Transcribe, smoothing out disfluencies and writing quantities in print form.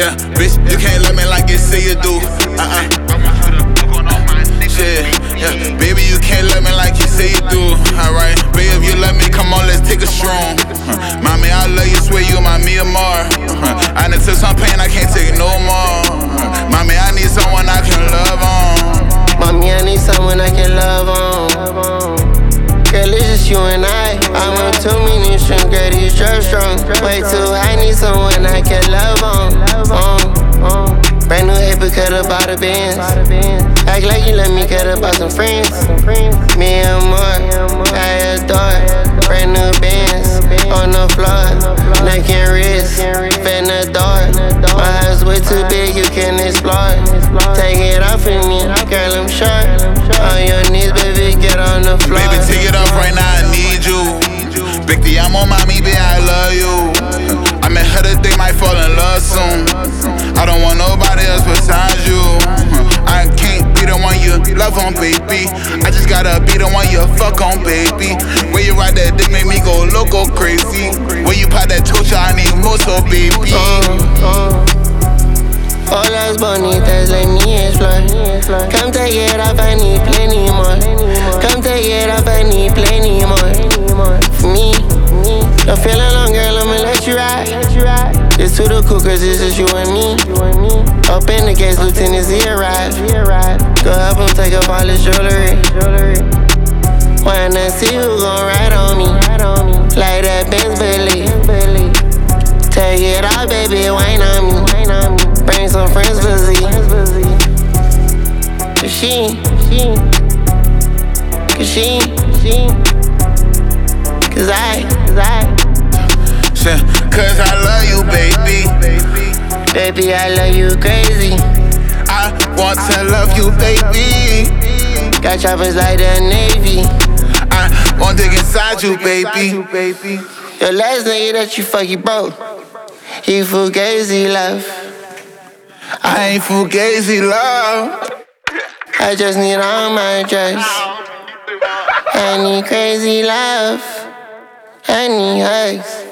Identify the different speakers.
Speaker 1: Yeah, bitch, you can't love me like you say you do. Shit, yeah, baby, you can't love me like you say you do. Alright, baby, if you love me, come on, let's take a stroll. Mommy, I love you, swear you my Mia Mar. I done took some pain, I can't take no more. Mommy, I need someone I can love on.
Speaker 2: Mommy, I need someone I can love on. Girl, it's just you and I want too many strings, girl, these drugs strong. Way too high, need someone I can love on. Brand new paper cut up all the bands. Act like you let me cut up all some friends. Me and more, I adore. Brand new bands on the floor, neck and wrist, finna door. My house way too big, you can explore. Take it off of me, girl, I'm short. On your knees, baby, get on the floor.
Speaker 1: Baby, take it off right now, I need you. Big T, I'm on mommy, baby, I love you. I met her today, might fall in love soon. I don't want nobody else besides you. I can't be the one you love on, baby. I just gotta be the one you fuck on, baby. When you ride that dick, make me go loco crazy. When you pop that tocha, I need more, so baby.
Speaker 2: All las bonitas, let me explore. Come take it off, I need plenty more. Come take it off, I need plenty more. For me, don't feel alone, girl, I'ma let you ride. It's to the cool, cause it's just you and me. Open the gates, Lieutenant Z arrive. Go help him take up all his jewelry. Why not see who gon' ride on me? Like that Benz Billy. Take it off, baby, wine on me. Bring some friends for Z. Cause
Speaker 1: Cause I love you, baby.
Speaker 2: Baby, I love you crazy.
Speaker 1: I want to love you, baby.
Speaker 2: Got choppers like the Navy.
Speaker 1: I want to dig inside you, baby.
Speaker 2: Your last nigga that you fuck, he broke. He fugazi love.
Speaker 1: I ain't fugazi love.
Speaker 2: I just need all my drugs. I need crazy love. I need hugs.